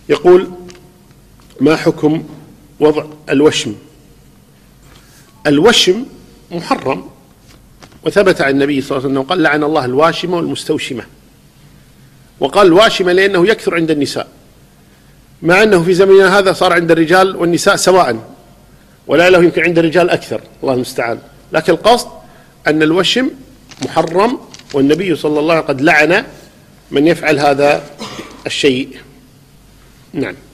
يقول: ما حكم وضع الوشم؟ الوشم محرم، وثبت عن النبي صلى الله عليه وسلم قال: لعن الله الواشمة والمستوشمة. وقال الواشمة لأنه يكثر عند النساء، مع أنه في زمننا هذا صار عند الرجال والنساء سواء، ولعله يمكن عند الرجال أكثر، الله المستعان. لكن القصد أن الوشم محرم، والنبي صلى الله عليه وسلم قد لعن من يفعل هذا الشيء. نعم.